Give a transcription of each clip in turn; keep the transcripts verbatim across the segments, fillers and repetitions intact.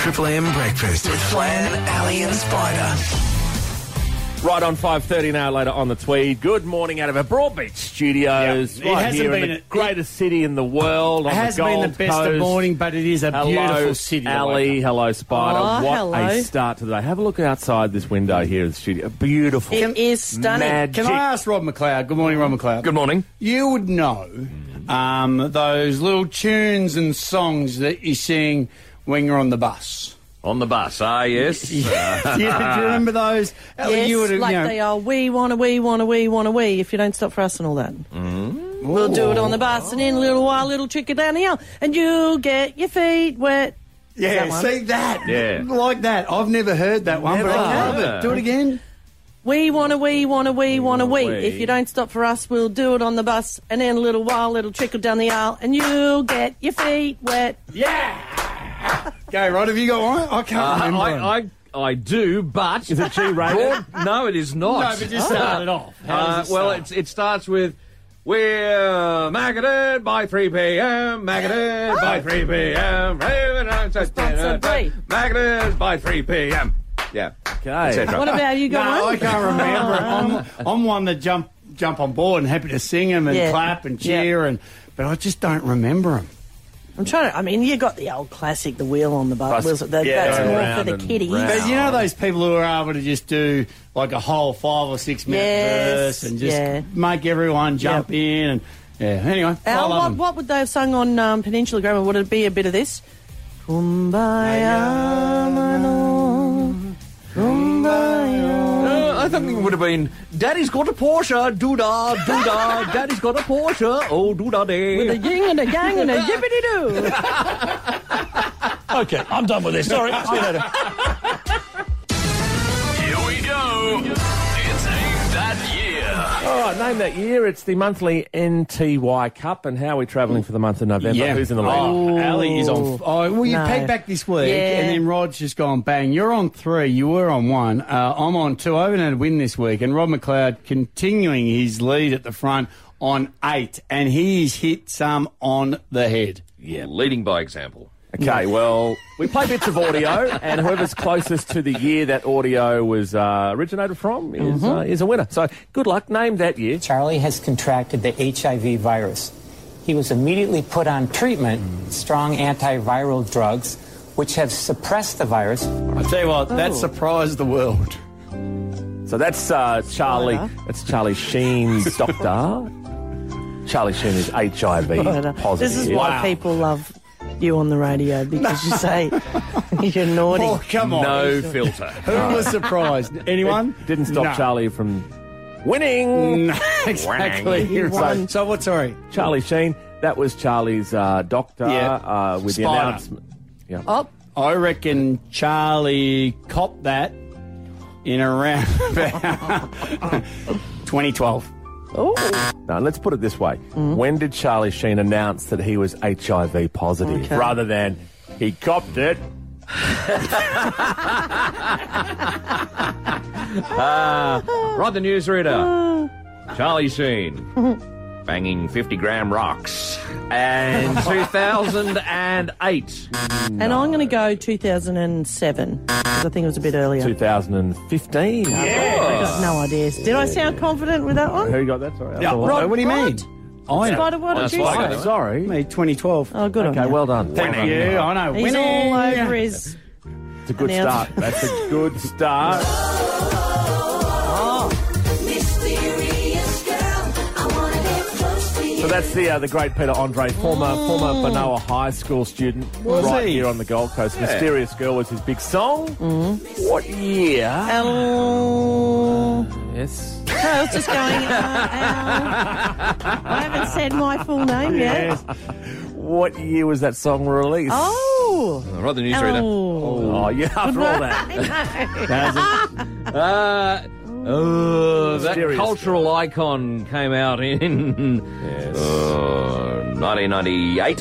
Triple M Breakfast with Flan, Ali and Spider. Right on five thirty now later on the Tweed. Good morning out of our Broadbeach studios. Yep. It right hasn't here been in the a- greatest city in the world. It on has the been Gold the best Coast. of morning, but it is a Hello, beautiful city. to Ali. wake up. Hello, Spider. Oh, what hello. a start to the day. Have a look outside this window here in the studio. Beautiful. It is stunning. Magic. Can I ask Rob McLeod? Good morning, Rob McLeod. Good morning. You would know um, those little tunes and songs that you sing when you're on the bus. On the bus, ah, yes. do, you, do you remember those? Ali, Yes, you would have, like you know, they are, we want to, we want to, we want to, we, if you don't stop for us and all that. Mm-hmm. We'll do it on the bus, and in a little while, little trickle down the hill, and you'll get your feet wet. Yeah, that one? see that? Yeah. Like that. I've never heard that one, but I love Never. it. Do it again. We want to, we want to, we want to, we. we. If you don't stop for us, we'll do it on the bus, and in a little while, little trickle down the aisle, and you'll get your feet wet. Yeah. Go, Rod, have you got one? I can't Uh, remember. I, I, I do, but... Is it G-rated? No, it is not. No, but just start it off. How Uh, does it well, start? it's, it starts with... We're maggoted by three p.m. Maggoted by three p.m. Sponsor three. Maggoted by three p.m. Yeah. Okay. et cetera. What about you, got No, one? I can't remember. I'm, I'm one that jump jump on board and happy to sing them and Yeah. clap and cheer, Yeah. and but I just don't remember them. I'm trying to, I mean, you got the old classic, the wheel on the bus. Bus- That, yeah, that's more round for the and kiddies. round. But you know those people who are able to just do like a whole five or six minute Yes, verse and just yeah. make everyone jump Yep. in and yeah. Anyway, I Al, love what, them. what would they have sung on um, Peninsula Grammar? Would it be a bit of this? Kumbaya, my lord. Kumbaya. Uh, I think it would have been, Daddy's got a Porsche, doo-dah, doo-dah, Daddy's got a Porsche, oh, doo-dah With a day. ying and a gang and a yippity-doo. Okay, I'm done with this. Sorry, see you later. Here we go. It's Name That Year. All right, name that year. It's the monthly N T Y Cup. And how are we travelling for the month of November? Who's in the lead? Oh, Ali is on. Ooh. F- oh, well, you No. pegged back this week, Yeah. and then Rod's just gone bang. You're on three. You were on one. Uh, I'm on two. I haven't had a win this week, and Rob McLeod continuing his lead at the front on eight, and he's hit some on the head. Yeah, leading by example. Okay, well, we play bits of audio, and whoever's closest to the year that audio was uh, originated from is, uh, is a winner. So good luck. Name that year. Charlie has contracted the H I V virus. He was immediately put on treatment, strong antiviral drugs, which have suppressed the virus. I tell you what, that surprised the world. So that's uh, Charlie. Spoiler. That's Charlie Sheen's doctor. Charlie Sheen is H I V positive. This is why Wow. people love you on the radio, because you say you're naughty. Oh, come on. No filter. Who was surprised? Anyone? Didn't stop No. Charlie from winning. No, exactly. You So, won. so what, sorry? Charlie Sheen. That was Charlie's uh, doctor Yeah. uh, with the Spider. announcement. Yeah. Oh, I reckon Charlie copped that in around about twenty twelve. oh. Now, let's put it this way. When did Charlie Sheen announce that he was H I V positive Okay. rather than he copped it? Uh, Rod the newsreader. Charlie Sheen. Banging fifty gram rocks. And two thousand eight. And I'm going to go two thousand seven, because I think it was a bit earlier. two thousand fifteen. I got no idea. Did I sound confident with that one? Who got that? Sorry. Yeah, That's all Rod, right. what do you Rod? mean? I know. Spider, what did That's you fine. say? Oh, sorry. Me, twenty twelve. Oh, good on Okay, you. well done. Thank you. I know. He's Winning. all over his... It's a good Announce- start. That's a good start. So that's the uh, the great Peter Andre, former former Benoa High School student, Was right he? here on the Gold Coast. Mysterious Girl was his big song. What year? Al... Yes. No, I was just going, uh, Al... I haven't said my full name yet. What year was that song released? Oh! Rod the newsreader. Oh. Oh, yeah, after all that. Uh, oh, that Mysterious cultural icon came out in uh, nineteen ninety-eight.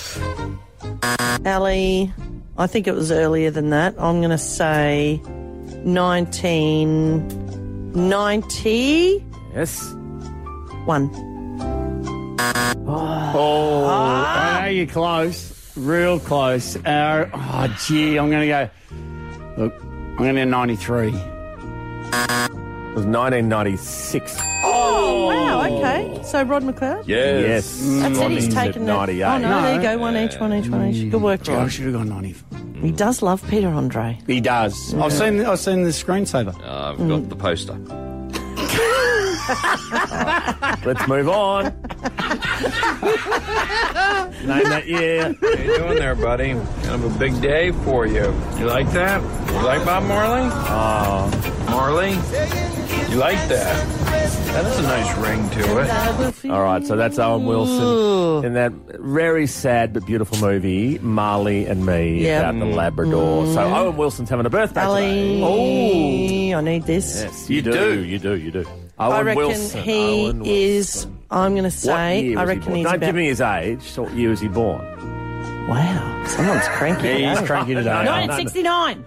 Ali, I think it was earlier than that. I'm going to say nineteen ninety-one. Yes. Oh, I know you're close. real close. Uh, oh, gee, I'm going to go... Look, I'm going to go ninety-three. It was nineteen ninety-six. Oh, wow, okay. So Rod McLeod? Yes. That's it, he's Rodney's taken at the... ninety-eight. Oh, no, No. there you go. One each, one each, one each. Good work, Oh, I Rod. should have gone ninety-four. He does love Peter Andre. He does. I've seen I've seen the screensaver. Uh, I've got the poster. Let's move on. Name that year. How you doing there, buddy? Kind of a big day for you. You like that? You like Bob Marley? Oh. Marley? You like that? That has a nice ring to it. All right, so that's Owen Wilson in that very sad but beautiful movie, Marley and Me, Yep. about the Labrador. So Owen Wilson's having a birthday today. Ali, I need this. Yes, you, You do. do. You do, you do. Owen I reckon Wilson. he Owen Wilson. is, I'm going to What say, year I was he reckon born? he's Don't about... give me his age. So what year was he born? Wow, someone's cranky. He's today. cranky today. nineteen sixty-nine.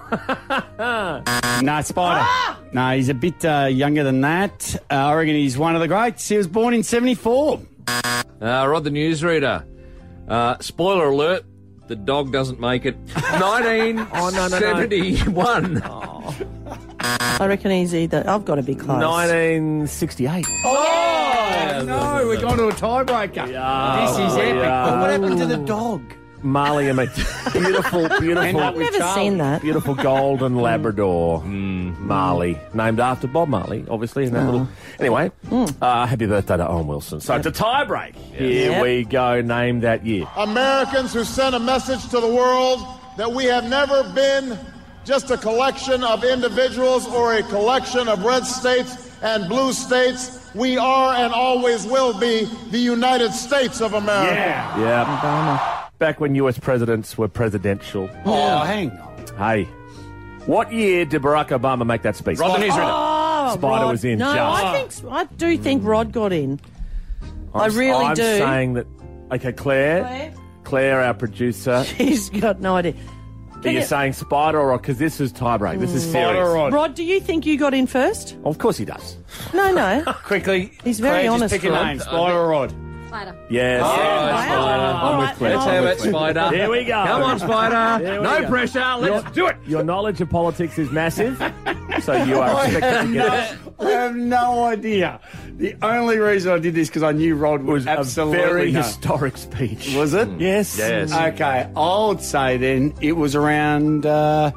No, Spider. No, he's a bit uh, younger than that. Uh, I reckon he's one of the greats. He was born in seventy-four. Uh, Rod the newsreader. Uh, spoiler alert, the dog doesn't make it. nineteen seventy-one. I reckon he's either... I've got to be close. nineteen sixty-eight. Oh, no, we're going to a tiebreaker. Yeah, This is we epic. are. What happened to the dog? Marley and Me. Beautiful, beautiful. up with Never Charlie. seen that. Beautiful golden Labrador, Marley, named after Bob Marley, obviously. In that little. Anyway, uh, happy birthday to Owen Wilson. So it's a tie break. Here Yep. we go. Name that year. Americans who sent a message to the world that we have never been just a collection of individuals or a collection of red states and blue states. We are and always will be the United States of America. Yeah. Yeah. Back when U S presidents were presidential. Oh, hang on. Hey, what year did Barack Obama make that speech? Rod the newsreader. Oh, Spider Rod. was in No, just. I think I do think Rod got in. I I'm- really I'm do. saying that. Okay, Claire. Claire? Claire, our producer. He's got no idea. Are Can you you- saying Spider or because this is tiebreak? This is Spider serious. or Rod? Rod, do you think you got in first? Of course he does. No, no. Quickly. He's very Claire, honest, Just pick a Rod. name. Spider or Rod? Spider. Yes. Oh, yes. Spider. I'm All with right, Claire. Let's then have I'll- it, Spider. Here we go. Come on, Spider. Here we No go. pressure. Let's do it. Your knowledge of politics is massive, so you are expected to get it. I have no idea. The only reason I did this because I knew Rod was was absolutely a very know. historic speech. Was it? Yes. Yes. Okay, I would say then it was around uh,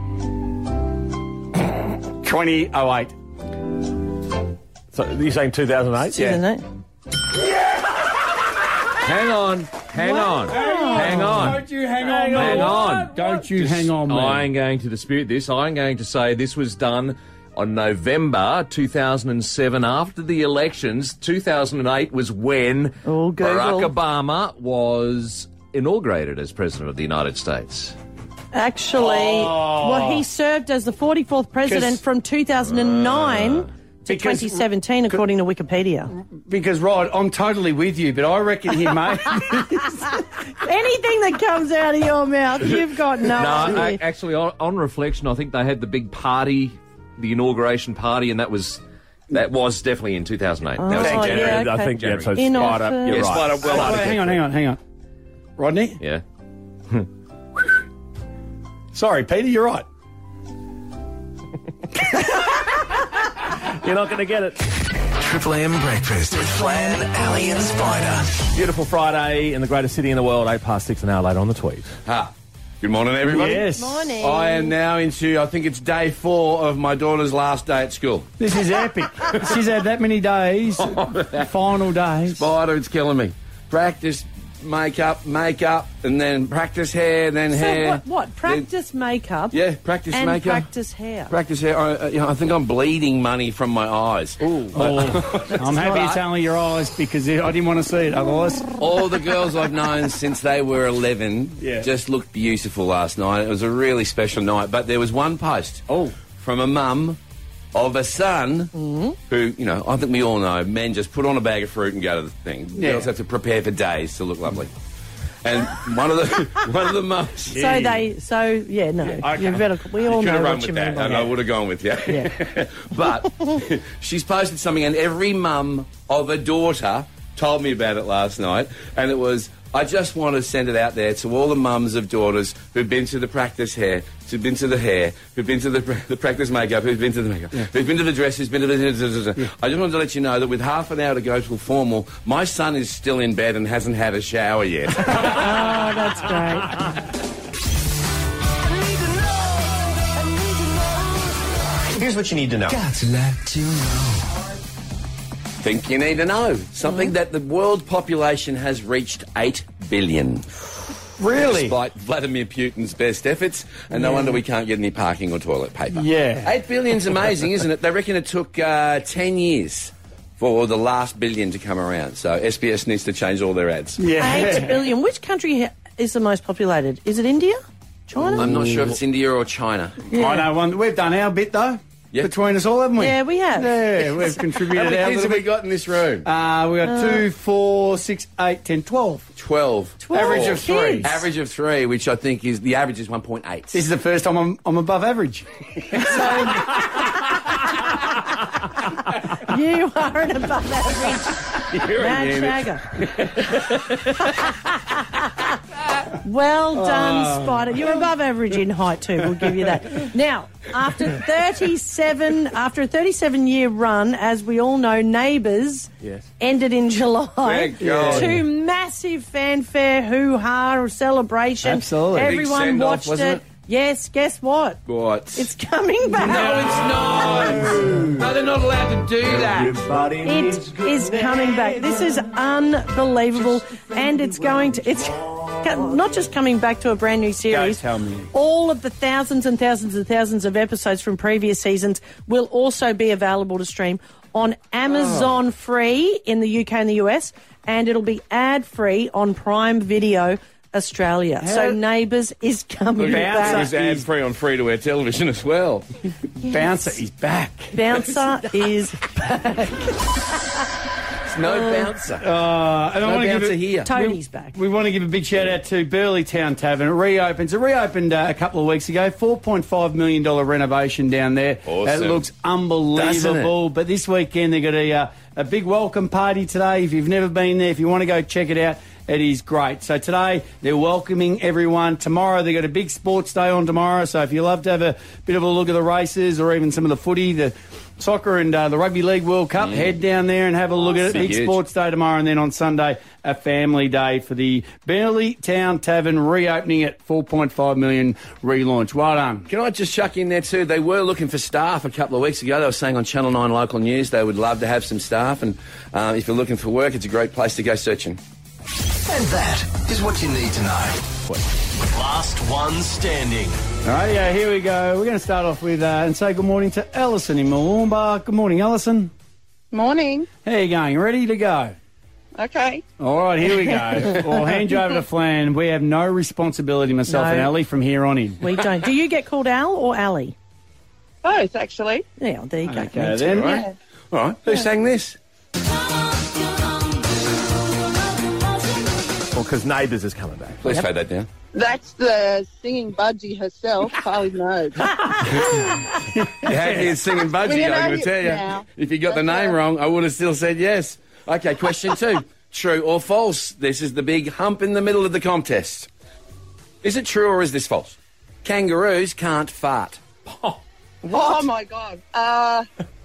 twenty oh eight. So you're saying two thousand eight? Isn't it? Hang on. Hang on. Hang on. Don't you hang on, Hang man. on. Don't you hang on, man. I'm going to dispute this. I'm going to say this was done on November two thousand seven after the elections. two thousand eight was when Oh, Google. Barack Obama was inaugurated as President of the United States. Actually, well, he served as the forty-fourth president 'Cause- from two thousand nine to because- twenty seventeen, according to Wikipedia. Because, Rod, I'm totally with you, but I reckon he made... Anything that comes out of your mouth, you've got no, No, idea. I, actually, on, on reflection, I think they had the big party, the inauguration party, and that was that was definitely in two thousand eight. that was Oh, in January. yeah, I okay. think yeah, so In Spider, office. you're Yeah, right. Spider, well, Oh, I hang on, hang on, hang on. Rodney? Yeah. Sorry, Peter, you're right. You're not going to get it. Triple M Breakfast with Flan, Ali and Spider. Beautiful Friday in the greatest city in the world. Eight past six an hour later on the tweet. Ah, good morning, everybody. Yes. Morning. I am now into, I think it's day four of my daughter's last day at school. This is epic. She's had that many days, final days. Spider, it's killing me. Practice makeup, makeup, and then practice hair, then So hair. what, what? Practice makeup Yeah, practice and makeup. practice hair. Practice hair. I, uh, you know, I think I'm bleeding money from my eyes. Oh, I'm happy it's only your eyes because I didn't want to see it otherwise. All the girls I've known since they were eleven Yeah. just looked beautiful last night. It was a really special night. But there was one post Oh. from a mum of a son who, you know, I think we all know men just put on a bag of fruit and go to the thing. Yeah. Girls have to prepare for days to look lovely. And one of the one of the mums. So they, so yeah, no, Okay. you better. We all Should know have run what you with mean that, by and I that. would have gone with you. Yeah. But she's posted something, and every mum of a daughter told me about it last night, and it was I just want to send it out there to all the mums of daughters who've been to the practice hair, who've been to the hair, who've been to the, the practice makeup, who've been to the makeup, yeah. who've been to the dress, who's been to the... Yeah. I just wanted to let you know that with half an hour to go to a formal, my son is still in bed and hasn't had a shower yet. Oh, that's great. Here's what you need to know. Got to let you know. Think you need to know. Something mm. that the world population has reached eight billion. Really? Despite Vladimir Putin's best efforts, and yeah. no wonder we can't get any parking or toilet paper. Yeah. eight billion's amazing, isn't it? They reckon it took uh, ten years for the last billion to come around. So S B S needs to change all their ads. Yeah. eight billion. Which country is the most populated? Is it India? China? I'm not sure if it's India or China. Yeah. I know one. We've done our bit, though. Yep. Between us all, haven't we? Yeah, we have. Yeah, we've contributed. How many our kids have we got in this room? Uh, we got uh, two, four, six, eight, ten, twelve. Twelve. Twelve. Average of three. Kids. Average of three, which I think is the average is one point eight. This is the first time I'm, I'm above average. You are an above average. You're Mad shagger. Well done, oh. Spider. You're above average in height too. We'll give you that. Now, after thirty-seven, after a thirty-seven year run, as we all know, Neighbours yes. ended in July. Thank God. To massive fanfare, hoo ha, celebration. Absolutely. Everyone watched off, wasn't it? Yes, guess what? What? It's coming back. No, it's not. No, they're not allowed to do that. It is coming back. This is unbelievable, and it's going to. It's not just coming back to a brand new series. Don't tell me. All of the thousands and thousands and thousands of episodes from previous seasons will also be available to stream on Amazon oh. Free in the U K and the U S, and it'll be ad free on Prime Video Australia. How? So Neighbours is coming back. Bouncer is ad free on free to air television as well. Yes. Bouncer is back. Bouncer is back. No uh, bouncer. Uh, and no I want to bouncer give it, here. Tony's back. We want to give a big shout out to Burleigh Town Tavern. It reopens. It reopened uh, a couple of weeks ago. four point five million dollars renovation down there. Awesome. It looks unbelievable. It? But this weekend they've got a, uh, a big welcome party today. If you've never been there, if you want to go check it out, it is great. So today they're welcoming everyone. Tomorrow they've got a big sports day on tomorrow. So if you love to have a bit of a look at the races or even some of the footy, the soccer and uh, the Rugby League World Cup, yeah. head down there and have a look at it. Big huge. Sports day tomorrow, and then on Sunday a family day for the Burleigh Town Tavern reopening at four point five million relaunch. Well done. Can I just chuck in there too? They were looking for staff a couple of weeks ago. They were saying on Channel nine Local News they would love to have some staff, and uh, if you're looking for work, it's a great place to go searching. And that is what you need to know. Last one standing. All right, yeah, here we go. We're going to start off with uh, and say good morning to Alison in Mooloomba. Good morning, Alison. Morning. How are you going? Ready to go? Okay. All right, here we go. We'll hand you over to Flan. We have no responsibility, myself no. and Ali, from here on in. We don't. Do you get called Al or Ali? Both, actually. Yeah, there you go. Okay, then. All right. All right. Who yeah. sang this? Well, because Neighbours is coming back. Please yep. fade that down. That's the singing budgie herself, Kylie Minogue. You had me singing budgie, well, you know, I'm going to tell you. Now. If you got That's the name right. wrong, I would have still said yes. Okay, question two. True or false? This is the big hump in the middle of the contest. Is it true or is this false? Kangaroos can't fart. Oh, oh my God. Uh,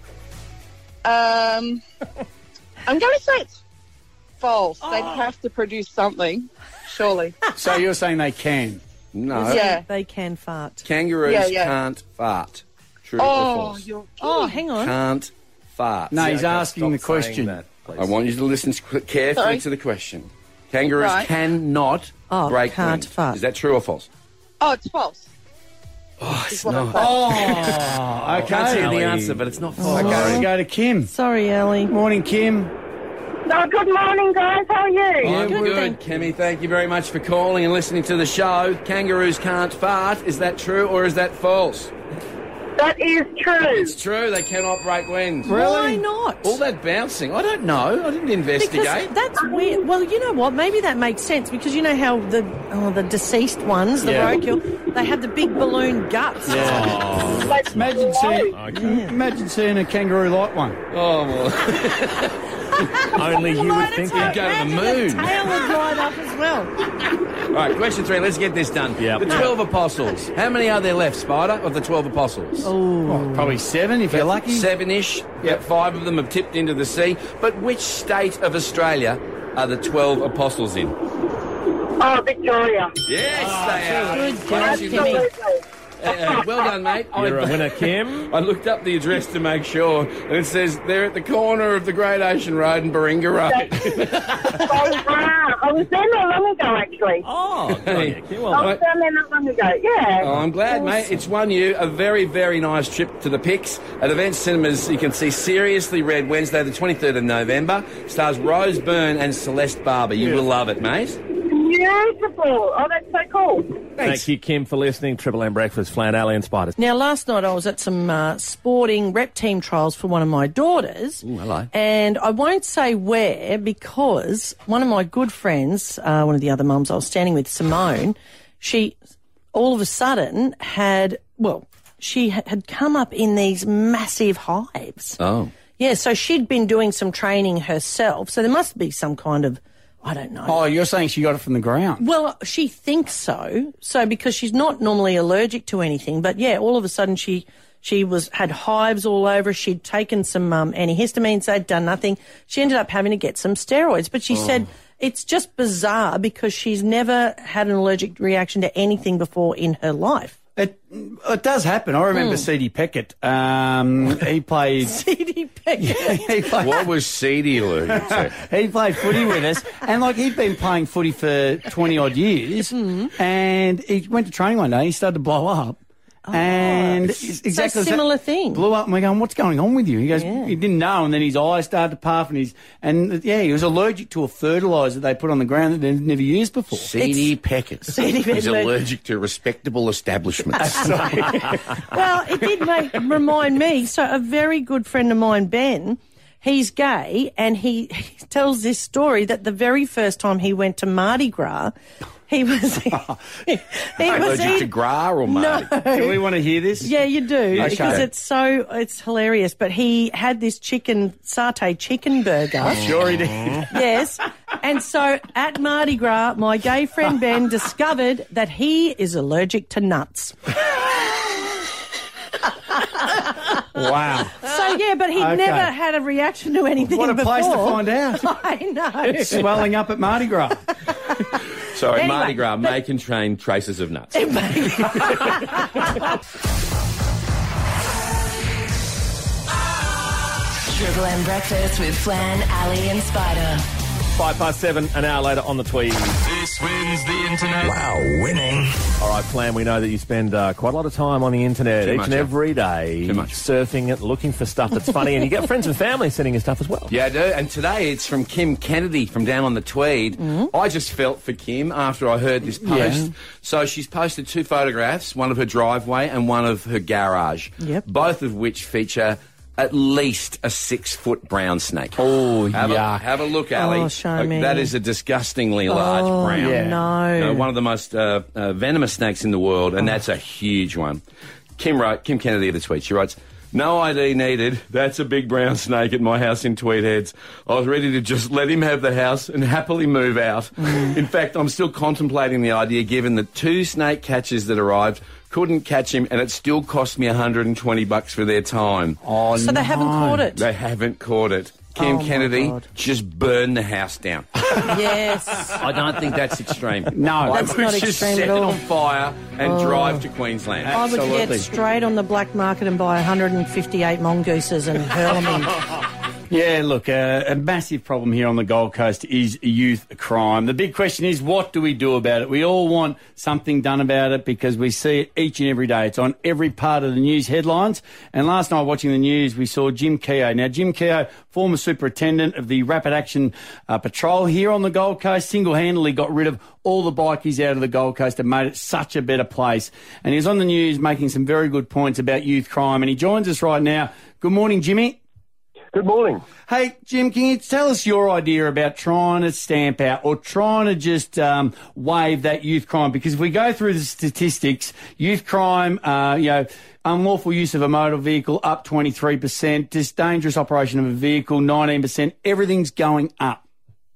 um, I'm going to say it's false. Oh. They'd have to produce something, surely. So you're saying they can? No. Yeah. They can fart. Kangaroos yeah, yeah. can't fart. True oh, or false? You're oh, hang on. Can't fart. No, he's asking the question. That, I want you to listen carefully Sorry? to the question. Kangaroos right. cannot oh, break can't wind. fart. Is that true or false? Oh, it's false. Oh, it's not. Oh, okay. I can't see the answer, but it's not false. Okay, let's go to Kim. Sorry, Ellie. Morning, Kim. Oh, good morning, guys. How are you? I'm good, good, Kimmy. Thank you very much for calling and listening to the show. Kangaroos can't fart. Is that true or is that false? That is true. It's true. They cannot break wind. Really? Why not? All that bouncing. I don't know. I didn't investigate. Because that's weird. Well, you know what? Maybe that makes sense because you know how the oh, the deceased ones, the Yeah. roadkill, they have the big balloon guts. Yeah. That's Imagine seeing, Okay. imagine seeing a kangaroo like one. Oh, well. Only you would think you'd go to the moon. The tail would line up as well. All right, question three. Let's get this done. Yep. The twelve apostles. How many are there left, Spider, of the twelve apostles? Oh, probably seven if you're lucky. Seven-ish. Yep, five of them have tipped into the sea. But which state of Australia are the twelve apostles in? Oh, Victoria. Yes, Oh, they are. good job, Kimmy. Absolutely. Uh, uh, well done, mate. You're I, a winner, Kim. I looked up the address to make sure, and it says they're at the corner of the Great Ocean Road and Baringa Road. Oh, wow. I was down there long ago, actually. Oh, good on you, Kim. Well I done. was down there not long ago, yeah. Oh, I'm glad, mate. It's won you a very, very nice trip to the Pix. At Event Cinemas, you can see Seriously Red Wednesday, the twenty-third of November. Stars Rose Byrne and Celeste Barber. You will love it, mate. Beautiful. Oh, that's so cool. Thank you, Kim, for listening. Triple M Breakfast, Flan, Ali and Spiders. Now, last night I was at some uh, sporting rep team trials for one of my daughters. Ooh, hello. And I won't say where because one of my good friends, uh, one of the other mums I was standing with, Simone, she all of a sudden had, well, she ha- had come up in these massive hives. Oh. Yeah, so she'd been doing some training herself. So there must be some kind of, I don't know. Oh, you're saying she got it from the ground? Well, she thinks so. So because she's not normally allergic to anything, but yeah, all of a sudden she she was had hives all over. She'd taken some um, antihistamines, they'd done nothing. She ended up having to get some steroids. But she Oh. said it's just bizarre because she's never had an allergic reaction to anything before in her life. It it does happen. I remember Mm. C D Peckett. Um, he played. C D Peckett. he played. What was seedy allergic to? He played footy with us, and like he'd been playing footy for twenty odd years, and he went to training one day. He started to blow up. And it's exactly so the same- similar thing. Blew up, and we're going, "What's going on with you?" He goes, Yeah. "He didn't know," and then his eyes started to puff, and he's and yeah, he was allergic to a fertiliser they put on the ground that they'd never used before. Seedy Peckett. C D He's Peckett. allergic to respectable establishments. Well, it did make remind me. So a very good friend of mine, Ben, he's gay, and he, he tells this story that the very first time he went to Mardi Gras, he was he, he was Allergic to eat- Gras or Mardi? No. Do we want to hear this? Yeah, you do, Okay. because it's so it's hilarious. But he had this chicken satay chicken burger. Sure he did. Yes. And so at Mardi Gras, my gay friend Ben discovered that he is allergic to nuts. Wow. So, yeah, but he'd Okay. never had a reaction to anything What a before. place to find out. I know. Swelling up at Mardi Gras. Sorry, Anyway, Mardi Gras, but- may contain traces of nuts. Triple M Breakfast with Flan, Ali and Spider. Five past seven, an hour later on the tweed. This wins the internet. Wow, winning. All right, Flan, we know that you spend uh, quite a lot of time on the internet Too each much, and yeah. every day. Too much. Surfing it, looking for stuff that's funny, and you get friends and family sending you stuff as well. Yeah, I do. And today it's from Kim Kennedy from down on the Tweed. I just felt for Kim after I heard this post. Yeah. So she's posted two photographs, one of her driveway and one of her garage. Yep. Both of which feature at least a six-foot brown snake. Oh, have yuck. A, have a look, Ali. Oh, show Like, me. that is a disgustingly large Oh, brown. Yeah. no. You know, one of the most uh, uh, venomous snakes in the world, and that's a huge one. Kim wrote, Kim Kennedy of the Tweed, she writes, "No I D needed. That's a big brown snake at my house in Tweed Heads. I was ready to just let him have the house and happily move out. In fact, I'm still contemplating the idea given the two snake catchers that arrived couldn't catch him and it still cost me one hundred twenty bucks for their time. Oh, So they haven't caught it. They haven't caught it. Kim Oh, my Kennedy, God. just burn the house down. Yes. I don't think that's extreme. No. I That's would not just extreme set at it all. on fire and drive to Queensland. I would Absolutely. get straight on the black market and buy one hundred fifty-eight mongooses and hurl them in. Yeah, look, uh, a massive problem here on the Gold Coast is youth crime. The big question is, what do we do about it? We all want something done about it because we see it each and every day. It's on every part of the news headlines. And last night watching the news, we saw Jim Keogh. Now, Jim Keogh, former superintendent of the Rapid Action uh, Patrol here on the Gold Coast, single-handedly got rid of all the bikies out of the Gold Coast and made it such a better place. And he was on the news making some very good points about youth crime. And he joins us right now. Good morning, Jimmy. Good morning. Hey, Jim, can you tell us your idea about trying to stamp out or trying to just um, waive that youth crime? Because if we go through the statistics, youth crime, uh, you know, unlawful use of a motor vehicle up twenty-three percent, just dangerous operation of a vehicle nineteen percent, everything's going up.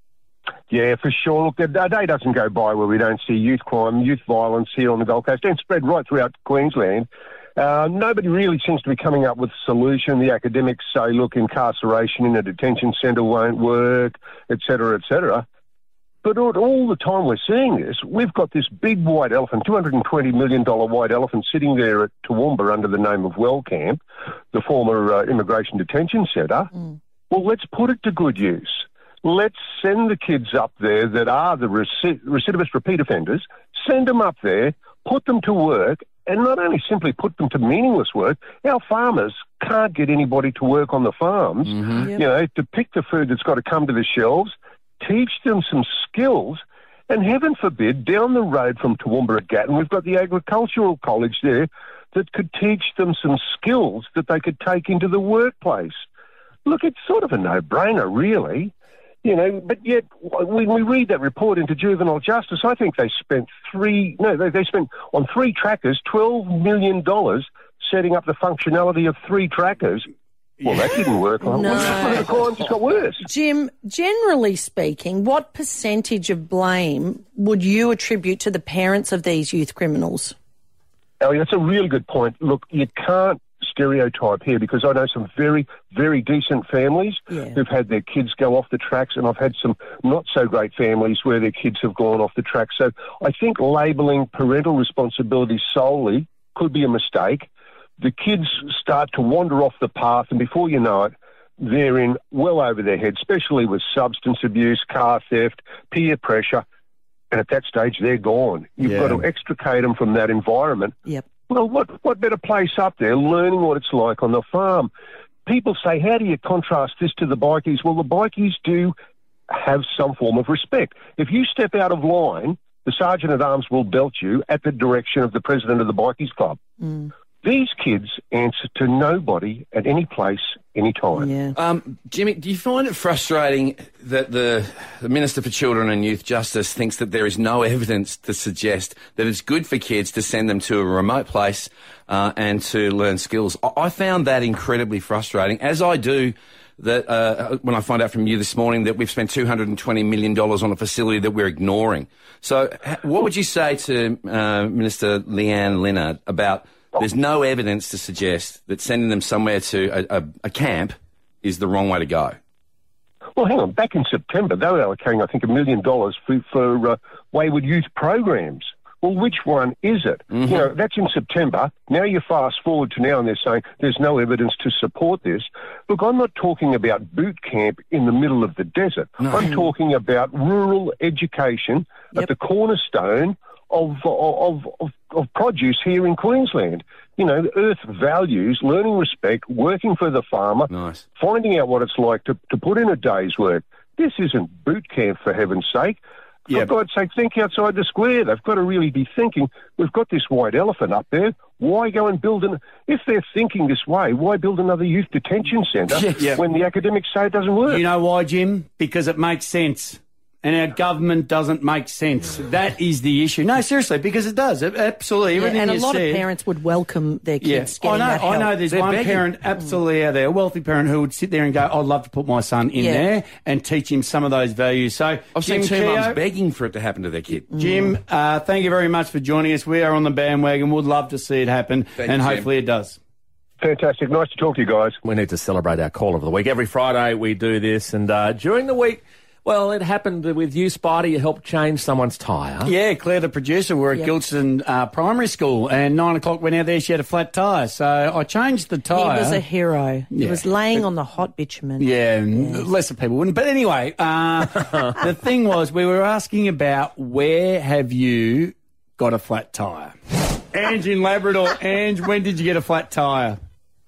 Yeah, for sure. Look, a day doesn't go by where we don't see youth crime, youth violence here on the Gold Coast and spread right throughout Queensland. Uh, nobody really seems to be coming up with a solution. The academics say, look, incarceration in a detention centre won't work, et cetera, et cetera. But all, all the time we're seeing this, we've got this big white elephant, two hundred twenty million dollars white elephant sitting there at Toowoomba under the name of Wellcamp, the former uh, immigration detention centre. Mm. Well, let's put it to good use. Let's send the kids up there that are the reci- recidivist repeat offenders, send them up there, put them to work, and not only simply put them to meaningless work, our farmers can't get anybody to work on the farms, Mm-hmm. you know, to pick the food that's got to come to the shelves, teach them some skills, and heaven forbid, down the road from Toowoomba at Gatton, we've got the agricultural college there that could teach them some skills that they could take into the workplace. Look, it's sort of a no-brainer, really. You know, but yet when we read that report into juvenile justice, I think they spent three, no, they, they spent on three trackers twelve million dollars setting up the functionality of three trackers. Well, that didn't work. No. The crime just got worse. Jim, generally speaking, what percentage of blame would you attribute to the parents of these youth criminals? Ellie, that's a really good point. Look, you can't stereotype here because I know some very, very decent families yeah. who've had their kids go off the tracks, and I've had some not so great families where their kids have gone off the tracks. So I think labelling parental responsibility solely could be a mistake. The kids start to wander off the path, and before you know it, they're in well over their head, especially with substance abuse, car theft, peer pressure, and at that stage they're gone. You've Yeah. got to extricate them from that environment. Yep. Well, what what better place up there, learning what it's like on the farm? People say, how do you contrast this to the bikies? Well, the bikies do have some form of respect. If you step out of line, the sergeant-at-arms will belt you at the direction of the president of the bikies club. Mm. These kids answer to nobody at any place, any time. Yeah. Um, Jimmy, do you find it frustrating that the, the Minister for Children and Youth Justice thinks that there is no evidence to suggest that it's good for kids to send them to a remote place uh, and to learn skills? I, I found that incredibly frustrating, as I do that uh, when I find out from you this morning that we've spent two hundred twenty million dollars on a facility that we're ignoring. So what would you say to uh, Minister Leanne Linnard about there's no evidence to suggest that sending them somewhere to a, a, a camp is the wrong way to go? Well, hang on. Back in September, they were allocating, I think, a million dollars for, for uh, wayward youth programs. Well, which one is it? Mm-hmm. You know, that's in September. Now you fast forward to now and they're saying there's no evidence to support this. Look, I'm not talking about boot camp in the middle of the desert. No. I'm talking about rural education Yep. at the cornerstone of, of, of, of produce here in Queensland. You know, earth values, learning respect, working for the farmer, Nice. finding out what it's like to, to put in a day's work. This isn't boot camp, for heaven's sake. Yeah. For God's sake, think outside the square. They've got to really be thinking, we've got this white elephant up there. Why go and build an... If they're thinking this way, why build another youth detention centre Yeah. when the academics say it doesn't work? You know why, Jim? Because it makes sense. And our government doesn't make sense. That is the issue. No, seriously, because it does. It, absolutely. Yeah, Everything and a you lot said, of parents would welcome their yeah, kids I getting know. that help. I know. There's They're one begging. parent absolutely out there, a wealthy parent who would sit there and go, "I'd love to put my son in Yeah. there and teach him some of those values." So, I've seen Jim two Keogh- mums begging for it to happen to their kid. Jim, uh, thank you very much for joining us. We are on the bandwagon. Would love to see it happen, Thank and you, Jim. hopefully it does. Fantastic. Nice to talk to you guys. We need to celebrate our call of the week. Every Friday we do this, and uh, during the week, well, it happened with you, Spidey. You helped change someone's tyre. Yeah, Claire, the producer, we're at Yep. Gilston uh, Primary School, and nine o'clock went out there. She had a flat tyre, so I changed the He tyre. was a hero. He Yeah. was laying on the hot bitumen. Yeah, and lesser people wouldn't. But anyway, uh, the thing was, we were asking about where have you got a flat tyre? Ange in Labrador. Ange, when did you get a flat tyre?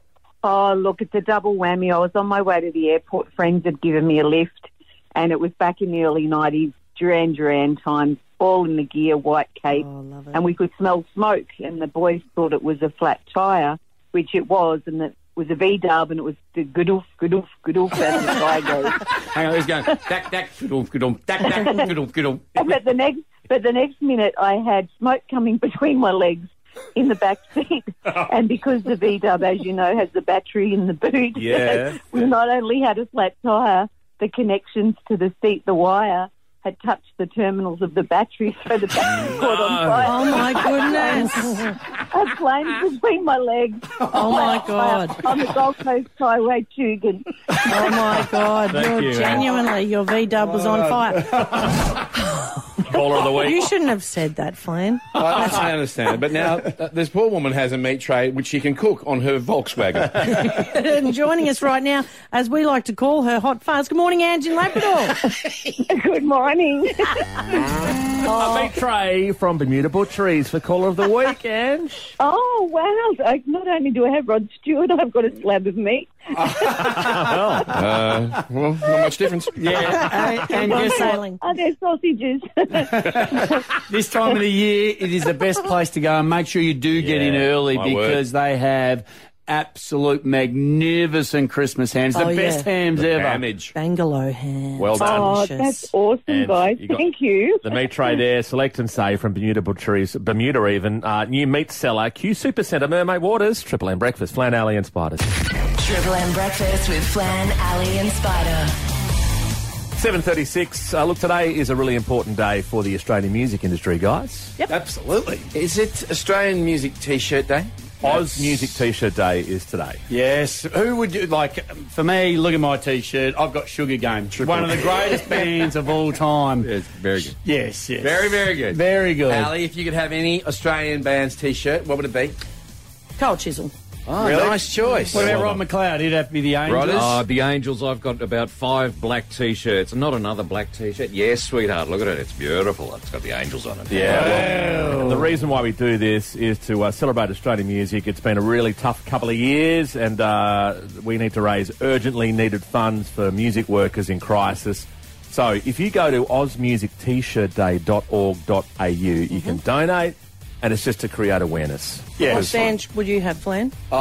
Oh, look, it's a double whammy. I was on my way to the airport. Friends had given me a lift, and it was back in the early nineties, Duran Duran times, all in the gear, white cape, Oh, love it. and we could smell smoke, and the boys thought it was a flat tyre, which it was, and that was a V-dub, and it was the good oof, good oof, good oof, as the guy goes. Hang on, he's going, dak, dak, good oof, good oof, dak, dak, good oof, good oof. But the next, but the next minute, I had smoke coming between my legs in the back seat. And because the V-dub, as you know, has the battery in the boot, Yeah. we not only had a flat tyre, the connections to the seat, the wire, had touched the terminals of the battery, so the battery caught on fire. Oh, my goodness. A flame between my legs. Oh, my God. On the Gold Coast Highway Tugan. Oh, my God. Thank You're you, genuinely, your V-dub was on fire. Caller of the week. You shouldn't have said that, Flan. I, I understand, but now uh, this poor woman has a meat tray which she can cook on her Volkswagen. And joining us right now, as we like to call her, Hot Fuzz. Good morning, Ange in Labrador. Good morning. A meat tray from Bermuda Butcheries for caller of the week, Ange. Oh, wow. I, not only do I have Rod Stewart, I've got a slab of meat. uh, well, not much difference. Yeah, and, and guess what? Are there sausages? This time of the year, it is the best place to go, and make sure you do get in Yeah, early my because they have absolute magnificent Christmas hams, the Oh, best yeah. hams ever. Damage. Bangalow ham. Well done. Oh, Delicious. that's awesome, And guys. you got- Thank you. The meat tray there, select and save from Bermuda Butcheries, Bermuda even. Uh, new meat seller, Q Supercentre, Mermaid Waters, Triple M Breakfast, Flan, Alley and Spiders. Triple M Breakfast with Flan, Ali and Spider. seven thirty-six. Uh, look, today is a really important day for the Australian music industry, guys. Absolutely. Is it Australian Music T-shirt Day? Oz Music T-shirt Day is today. Yes. Who would you like? For me, look at my T-shirt. I've got Sugar Game, one of the greatest bands of all time. Yes, very good. Yes, yes. Very, very good. Very good. Ali, if you could have any Australian band's T-shirt, what would it be? Cold Chisel. Oh, Really? nice choice. What about Well Rob McLeod? He'd have to be the Angels. Rodders? Uh, the Angels, I've got about five black T-shirts. Not another black T-shirt. Yes, sweetheart, look at it. It's beautiful. It's got the Angels on it. Yeah. Well, and the reason why we do this is to uh, celebrate Australian music. It's been a really tough couple of years, and uh, we need to raise urgently needed funds for music workers in crisis. So if you go to oz music t shirt day dot org dot a u, you Mm-hmm. can donate, and it's just to create awareness. Yeah. What band would you have, Flan? Uh,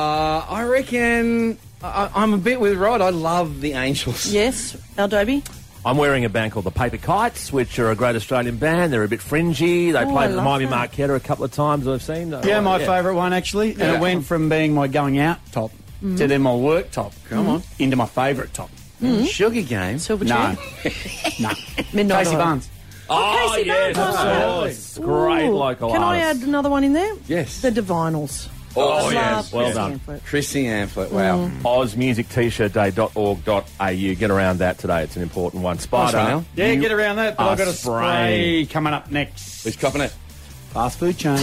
I reckon I, I'm a bit with Rod. I love the Angels. Yes, Aldobi? I'm wearing a band called the Paper Kites, which are a great Australian band. They're a bit fringy. They Oh, I played at the love Miami that. Marquetta a couple of times I've seen. Yeah, my Yeah. favourite one, actually. And Yeah. it went from being my going out top to then my work top. Come on. Into my favourite top. Sugar Game. Silver No. Chair? No. Midnight Casey Oil. Barnes. Oh, Casey yes, Barnes. of course. Great Ooh. local Can I artist. add another one in there? Yes. The Divinals. Oh, I yes. love Well Chrissy done. Amphlett. Chrissy Amphlett. Wow. oz music t shirt day dot org dot a u. Get around that today. It's an important one. Spider. Chanel. Yeah, you get around that. But are I've got a spraying. spray coming up next. Who's copping it? Fast food chain.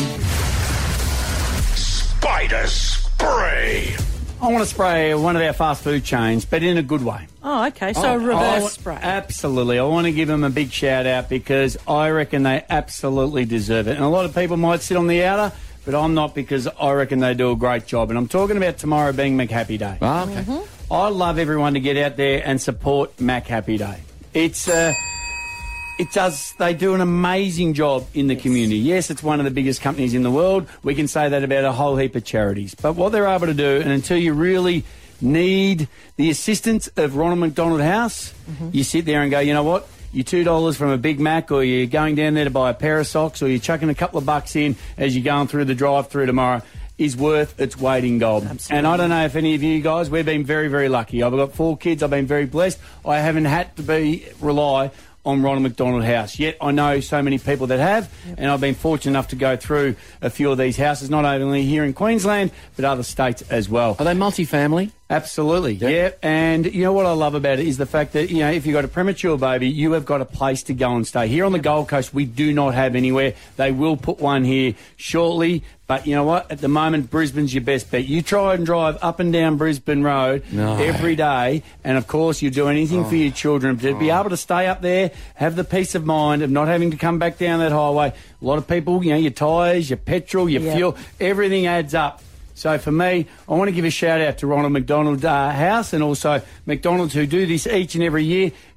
Spider Spray. I want to spray one of our fast food chains, but in a good way. Oh, okay. So a I reverse wa- spray. Absolutely. I want to give them a big shout out because I reckon they absolutely deserve it. And a lot of people might sit on the outer, but I'm not because I reckon they do a great job. And I'm talking about tomorrow being Mac Happy Day. Oh, okay. I love everyone to get out there and support Mac Happy Day. It's uh, it does. They do an amazing job in the community. Yes, it's one of the biggest companies in the world. We can say that about a whole heap of charities. But what they're able to do, and until you really need the assistance of Ronald McDonald House, you sit there and go, you know what? You're two dollars from a Big Mac, or you're going down there to buy a pair of socks, or you're chucking a couple of bucks in as you're going through the drive-through tomorrow, is worth its weight in gold. Absolutely. And I don't know if any of you guys, we've been very, very lucky. I've got four kids. I've been very blessed. I haven't had to be rely on Ronald McDonald House. Yet I know so many people that have, and I've been fortunate enough to go through a few of these houses, not only here in Queensland, but other states as well. Are they multi-family? Absolutely, yeah. And you know what I love about it is the fact that, you know, if you've got a premature baby, you have got a place to go and stay. Here on the Gold Coast, we do not have anywhere. They will put one here shortly. But you know what? At the moment, Brisbane's your best bet. You try and drive up and down Brisbane Road No. every day, and of course, you do anything for your children. To be able to stay up there, have the peace of mind of not having to come back down that highway. A lot of people, you know, your tyres, your petrol, your Yep. fuel, everything adds up. So for me, I want to give a shout out to Ronald McDonald uh, House and also McDonald's, who do this each and every year.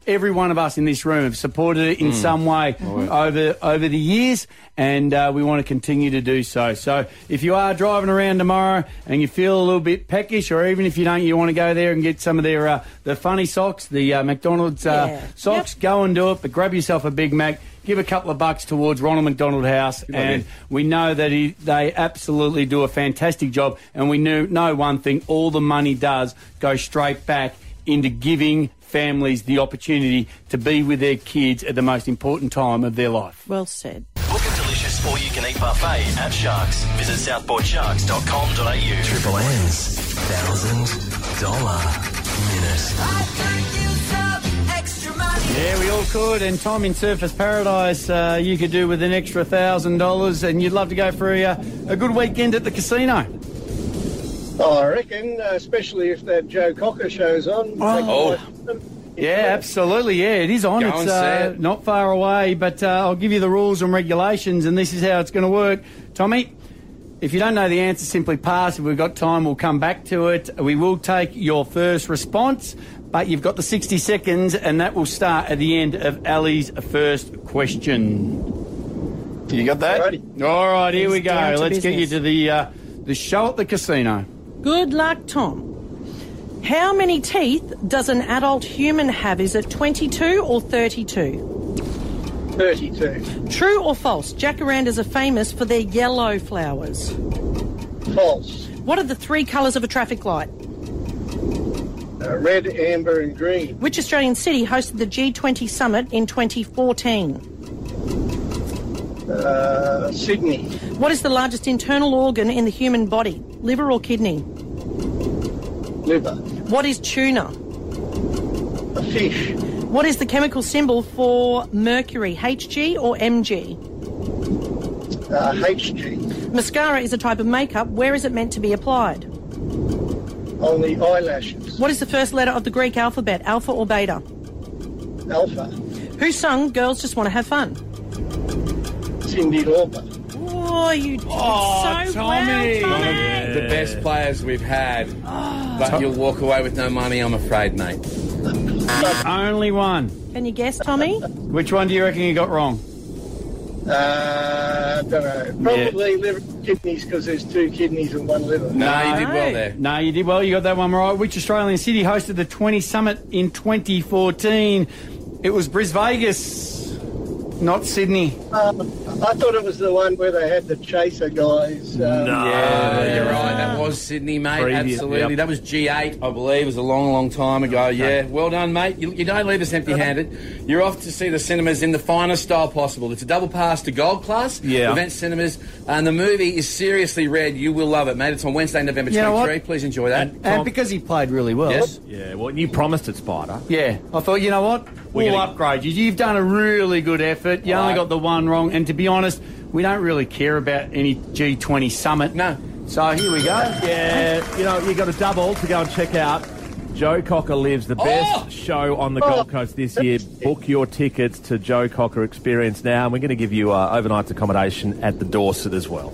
every one of us in this room have supported it in Mm. some way over over the years, and uh, we want to continue to do so. So if you are driving around tomorrow and you feel a little bit peckish, or even if you don't, you want to go there and get some of their uh, the funny socks, the uh, McDonald's uh, Yeah. socks, go and do it, but grab yourself a Big Mac. Give a couple of bucks towards Ronald McDonald House, Good and idea. we know that he, they absolutely do a fantastic job. And we knew, know one thing: all the money does go straight back into giving families the opportunity to be with their kids at the most important time of their life. Well said. Book a delicious all-you-can-eat buffet at Sharks. Visit southport sharks dot com dot a u. Triple M's thousand dollar minute. Yeah, we all could. And time in Surfers Paradise, uh, you could do with an extra thousand dollars, and you'd love to go for a, uh, a good weekend at the casino. Oh, I reckon, uh, especially if that Joe Cocker show's on. Oh. Yeah, absolutely. Yeah, it is on. Go it's and see uh, it. not far away, but uh, I'll give you the rules and regulations, and this is how it's going to work. Tommy, if you don't know the answer, simply pass. If we've got time, we'll come back to it. We will take your first response, but you've got the sixty seconds, and that will start at the end of Ali's first question. You got that? Alrighty. All right, here He's we go. down to Let's get you business. to the uh, the show at the casino. Good luck, Tom. How many teeth does an adult human have? Is it twenty-two or thirty-two? thirty-two. True or false? Jacarandas are famous for their yellow flowers. False. What are the three colours of a traffic light? Uh, red, amber and green. Which Australian city hosted the G twenty summit in twenty fourteen? Uh, Sydney. What is the largest internal organ in the human body? Liver or kidney? Liver. What is tuna? A fish. What is the chemical symbol for mercury? H G or M G? Uh, H G. Mascara is a type of makeup. Where is it meant to be applied? On the eyelashes. What is the first letter of the Greek alphabet? Alpha or beta? Alpha. Who sung Girls Just Want to Have Fun? Cindy Lauper. Oh, you did Oh, so Tommy. well, One Tommy. of the best players we've had. But you'll walk away with no money, I'm afraid, mate. Only one. Can you guess, Tommy? Which one do you reckon you got wrong? Uh, don't know. Probably liver and kidneys because there's two kidneys and one liver. No, you did well there. No, you did well. You got that one right. Which Australian city hosted the twenty Summit in twenty fourteen? It was Brisbane Vegas, not Sydney. Um, I thought it was the one where they had the chaser guys. Um, Yeah, you're right. That was Sydney, mate. Previous, Absolutely. yep. That was G eight, I believe. It was a long, long time ago. Yeah. Well done, mate. You, you don't leave us empty-handed. You're off to see the cinemas in the finest style possible. It's a double pass to Gold Class, Yeah. Event Cinemas, and the movie is seriously red. You will love it, mate. It's on Wednesday, November You know what? twenty-third. Please enjoy that. And because he played really well. Yes. Yeah, well, you promised it, Spider. Yeah, I thought, you know what? We're We'll gonna- upgrade you. You've done a really good effort. You All only right. got the one wrong. And to be honest, we don't really care about any G twenty Summit. No. So here we go. Yeah, you know, you got a double to go and check out. Joe Cocker Lives, the best Oh! show on the Gold Coast this year. Book your tickets to Joe Cocker Experience now, and we're going to give you uh, overnight accommodation at the Dorset as well.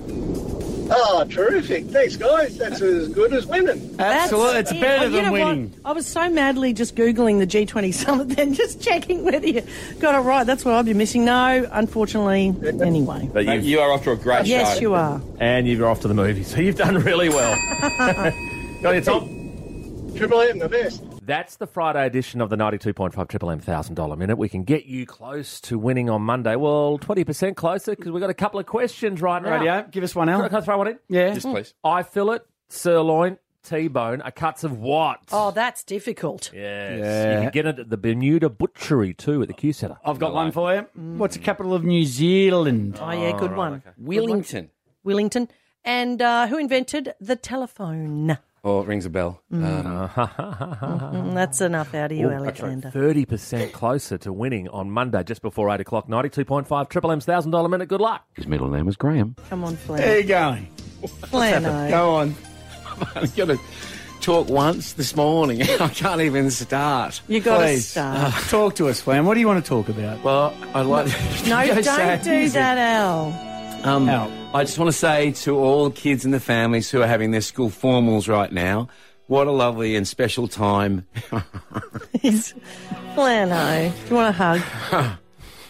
Oh, terrific. Thanks, guys. That's as good as winning. Absolutely. It's That's it. better Oh, you than know what? winning. I was so madly just Googling the G twenty summit then, just checking whether you got it right. That's what I'd be missing. No, unfortunately, anyway. But Mate, you've, you are off to a great show. Yes, you are. and you're off to the movies, so you've done really well. Got your Tom? Triple M, the best. That's the Friday edition of the ninety-two point five Triple M one thousand dollars Minute. We can get you close to winning on Monday. Well, twenty percent closer because we've got a couple of questions right now. Radio, give us one, Can I, Al. can I throw one in? Yeah. Yes, please. Eye fillet, sirloin, T-bone are cuts of what? Oh, that's difficult. Yes. Yeah. You can get it at the Bermuda Butchery too at the Q Centre. I've got one for you. What's the capital of New Zealand? Oh, yeah, good one. Wellington. Wellington. And uh, who invented the telephone? Oh, it rings a bell. Um, Mm, that's enough out of you, Alexander. thirty percent closer to winning on Monday just before eight o'clock. ninety-two point five Triple M's one thousand dollars Minute. Good luck. his middle name was Graham. Come on, There Flan. you go. Flano. Go on. I'm going to talk once this morning. I can't even start. You got to Please. start. Talk to us, Flan. What do you want to talk about? Well, I'd like No, Go don't sad do music. that, Al. Um, Al. I just want to say to all the kids and the families who are having their school formals right now, what a lovely and special time. He's Flano, do you want a hug?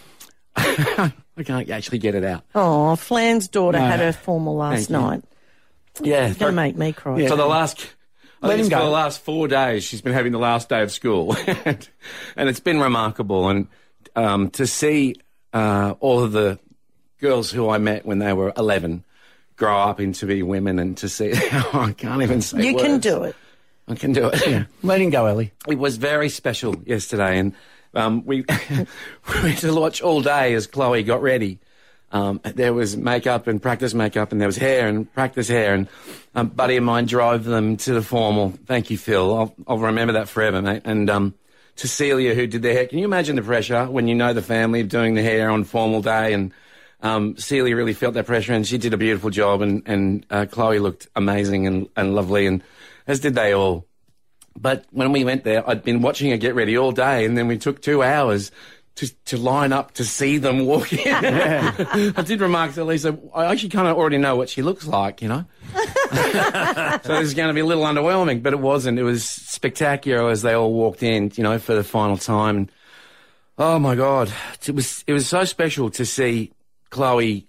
I can't actually get it out. Oh, Flan's daughter No. had her formal last Thank you. night. Yeah. It's going to make me cry. For the last, I Let think him it's for go. the last four days, she's been having the last day of school, and, and it's been remarkable. And um, to see uh, all of the girls who I met when they were eleven grow up into be women, and to see, I can't even say You words. can do it. I can do it. Yeah. Let him go, Ellie. It was very special yesterday, and um, we we went to watch all day as Chloe got ready. Um, there was makeup and practice makeup, and there was hair and practice hair, and a buddy of mine drove them to the formal. Thank you, Phil. I'll, I'll remember that forever, mate. And um, to Celia, who did their hair. Can you imagine the pressure when you know the family of doing the hair on formal day? And um, Celia really felt that pressure, and she did a beautiful job, and, and uh, Chloe looked amazing and, and lovely, and as did they all. But when we went there, I'd been watching her get ready all day, and then we took two hours to, to line up to see them walk in. I did remark to Lisa, I actually kind of already know what she looks like, you know? So this is going to be a little underwhelming, but it wasn't. It was spectacular as they all walked in, you know, for the final time. And, oh, my God. It was, it was so special to see Chloe...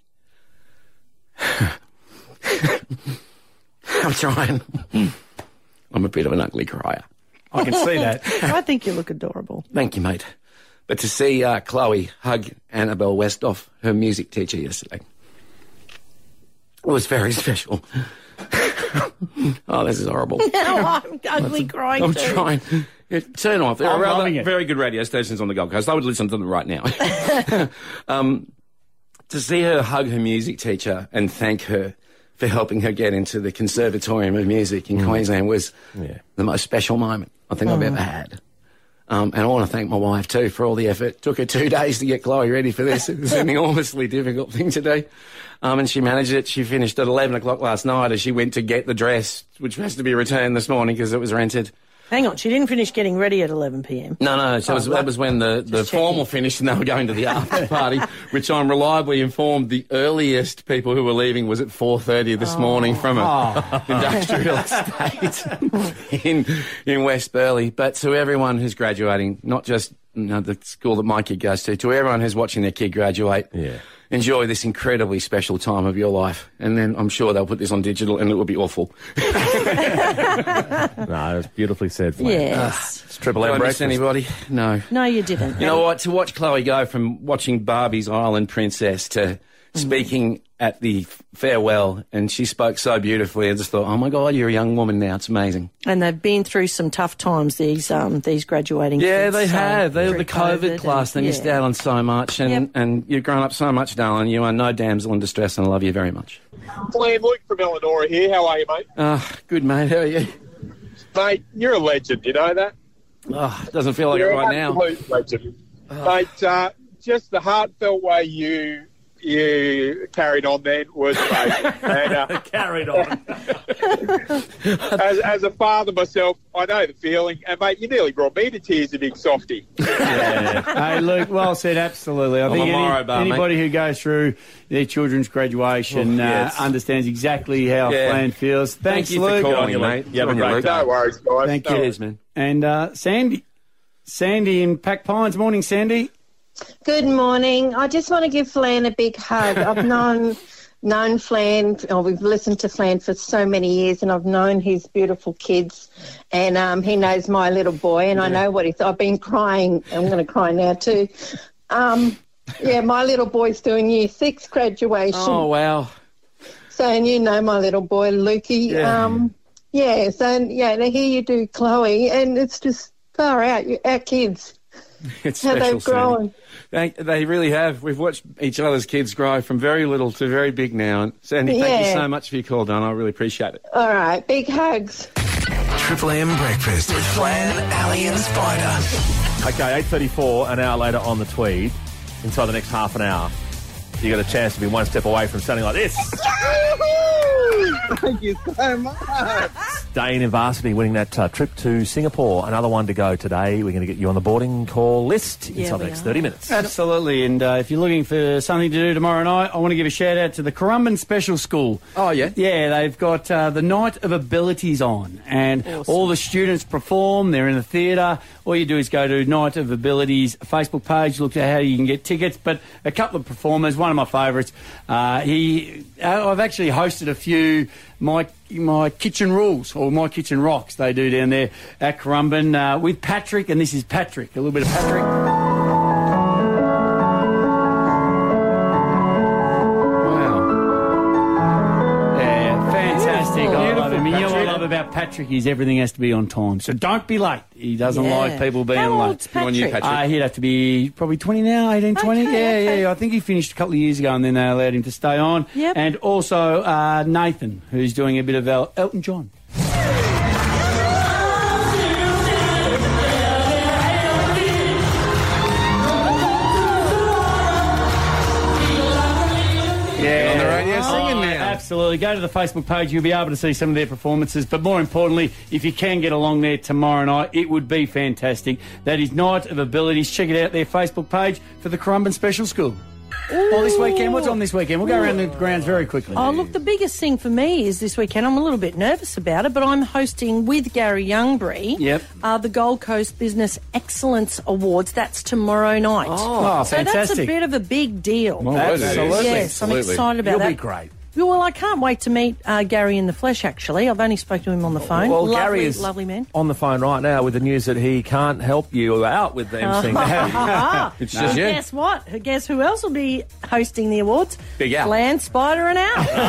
I'm trying. I'm a bit of an ugly crier. I can see that. I think you look adorable. Thank you, mate. But to see uh, Chloe hug Annabelle Westhoff, her music teacher, yesterday, it was very special. Oh, this is horrible. Now I'm ugly crying I'm too. trying. Yeah, turn off. There I'm are other loving it. very good radio stations on the Gold Coast. I would listen to them right now. um, to see her hug her music teacher and thank her for helping her get into the Conservatorium of Music in Mm. Queensland was Yeah. the most special moment I think I've Mm. ever had. Um, and I want to thank my wife too for all the effort. It took her two days to get Chloe ready for this. It was an enormously difficult thing to do. Um, and she managed it. She finished at eleven o'clock last night as she went to get the dress, which has to be returned this morning because it was rented. Hang on, she didn't finish getting ready at eleven p.m. No, no, so Oh, it was, right. that was when the, the checking. formal finished and they were going to the after party, which I'm reliably informed the earliest people who were leaving was at four thirty this morning from an industrial estate in, in West Burleigh. But to everyone who's graduating, not just you know, the school that my kid goes to, to everyone who's watching their kid graduate, Yeah. enjoy this incredibly special time of your life. And then I'm sure they'll put this on digital and it will be awful. No, it's beautifully said, Flan. Yes. It's Triple Did M I miss breakfast. anybody? No. No, you didn't. You know what? To watch Chloe go from watching Barbie's Island Princess to speaking at the farewell, and she spoke so beautifully, I just thought, oh my God, you're a young woman now. It's amazing. And they've been through some tough times, these um these graduating Yeah, kids, they so have. They're through the COVID, class. and- They missed yeah. out on so much, and, Yep. and you've grown up so much, darling. You are no damsel in distress, and I love you very much. Glenn, Luke from Eleanor here. How are you, mate? Ah, good, mate. How are you? Mate, you're a legend. You know that? Oh, it doesn't feel like you're it right an now. absolute legend. Mate, uh, just the heartfelt way you you carried on then was amazing. and, uh, Carried on. as, as a father myself, I know the feeling. And, mate, you nearly brought me to tears, you big softy. Hey, Luke, well said, absolutely. I I'm think a any- Morrow bar, mate. anybody who goes through their children's graduation Oh, yes. uh, understands exactly how Yeah. Flan feels. Thank Thanks, you for Luke. calling, you, mate. Luke. You have a Good on great Luke. No worries, guys. Thank No you. Cheers, man. And uh, Sandy. Sandy in Pack Pines. Morning, Sandy. Good morning. I just want to give Flan a big hug. I've known known Flan, or we've listened to Flan for so many years, and I've known his beautiful kids, and um, he knows my little boy, and I know what he's. I've been crying. I'm going to cry now too. Um, yeah, my little boy's doing year six graduation. Oh, wow. So, and you know my little boy, Lukey. Yeah. Um, yeah, so, yeah, to hear you do Chloe, and it's just far out, you, our kids. It's How special, they've grown. Sandy. They, they really have. We've watched each other's kids grow from very little to very big now. And Sandy, thank you Yeah. so much for your call, Don. I really appreciate it. All right, big hugs. Triple M Breakfast with Flan, Ali and Spider. Okay, eight thirty-four, an hour later on the Tweed, inside the next half an hour, you got a chance to be one step away from something like this. Thank you so much. Dane in varsity winning that uh, trip to Singapore. Another one to go today. We're going to get you on the boarding call list Yeah, inside the we next are. thirty minutes. Absolutely, and uh, if you're looking for something to do tomorrow night, I want to give a shout out to the Currumbin Special School. Oh, yeah? Yeah, they've got uh, the Night of Abilities on, and all the students perform. They're in the theatre. All you do is go to Night of Abilities Facebook page, look at how you can get tickets. But a couple of performers, one of my favourites, uh, he, I've actually hosted a few my my kitchen rules or my kitchen rocks they do down there at Currumbin uh, with Patrick, and this is Patrick. A little bit of Patrick. Fantastic. I love him. And you know what I love about Patrick is everything has to be on time. So don't be late. He doesn't Yeah. like people being How late. old's Good on you, Patrick? Uh, he'd have to be probably twenty now, eighteen, twenty. Okay, yeah, okay. yeah. I think he finished a couple of years ago and then they allowed him to stay on. Yep. And also uh, Nathan, who's doing a bit of El- Elton John. Yeah, on the radio singing Oh, now. Absolutely. Go to the Facebook page. You'll be able to see some of their performances. But more importantly, if you can get along there tomorrow night, it would be fantastic. That is Night of Abilities. Check it out, their Facebook page for the Currumbin Special School. Oh, this weekend. What's on this weekend? We'll go around the grounds very quickly. Oh, look, the biggest thing for me is this weekend, I'm a little bit nervous about it, but I'm hosting with Gary Youngbury Yep. uh, the Gold Coast Business Excellence Awards. That's tomorrow night. Oh, so that's a fantastic. bit of a big deal. Well, absolutely. Yes, I'm Absolutely. excited about You'll that. be great. Well, I can't wait to meet uh, Gary in the flesh, actually. I've only spoken to him on the phone. Well, lovely, Gary is lovely man. on the phone right now with the news that he can't help you out with the emceeing. It's And just you. guess what? Guess who else will be hosting the awards? Big Al. Flan, Spider and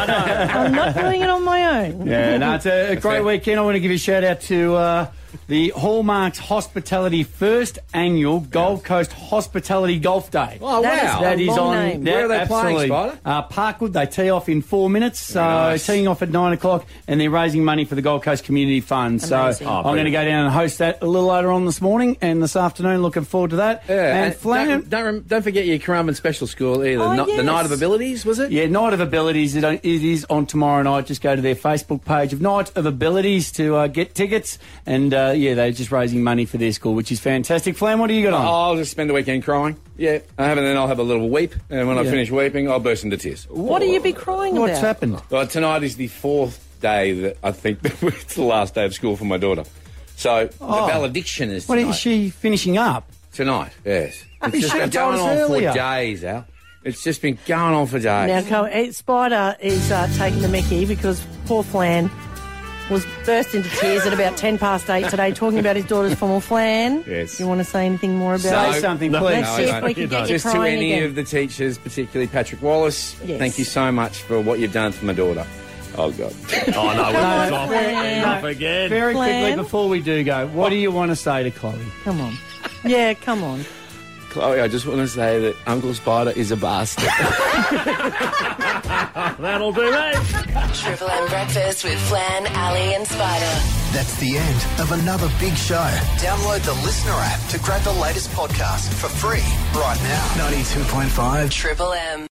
Al. I'm not doing it on my own. Yeah, no, it's a, a great fair. weekend. I want to give a shout out to uh, the Hallmarks Hospitality first annual Gold Coast Hospitality Golf Day. Oh, That wow. is That is long on. name. yeah, Where are they playing, absolutely. Spider? Uh, Parkwood. They tee off in four minutes. So nice. teeing off at nine o'clock, and they're raising money for the Gold Coast Community Fund. Amazing. So Oh, I'm going to brilliant. go down and host that a little later on this morning and this afternoon. Looking forward to that. Yeah, and Flan. don't, don't, rem- don't forget your Currumbin Special School either. Oh, Not- yes. The Night of Abilities, was it? Yeah, Night of Abilities. It, it is on tomorrow night. Just go to their Facebook page of Night of Abilities to uh, get tickets. And uh, yeah, they're just raising money for their school, which is fantastic. Flan, what do you got on? Oh, I'll just spend the weekend crying. Yeah, I have, and then I'll have a little weep. And when I Yeah. finish weeping, I'll burst into tears. What do you be crying What's about? happened? Well, tonight is the fourth day that I think it's the last day of school for my daughter. So Oh. the valediction is What tonight. is she finishing up? Tonight, yes. It's You just should been have told going us on earlier. for days, Al. It's just been going on for days. Now, co- eh, Spider is uh, taking the mickey because poor Flan was burst into tears at about ten past eight today talking about his daughter's formal. Flan, Yes. you want to say anything more about Say it? something, no, please. Let's see I if we don't. can get you Just to crying any again. of the teachers, particularly Patrick Wallace, Yes. thank you so much for what you've done for my daughter. Oh, God. Oh, no, we'll No, stop. very- Enough no, again. Very Flan? quickly before we do go, what do you want to say to Chloe? Come on. Yeah, come on. Chloe, I just want to say that Uncle Spider is a bastard. That'll do me. Triple M Breakfast with Flan, Ali and Spider. That's the end of another big show. Download the Listener app to grab the latest podcast for free right now. ninety-two point five Triple M.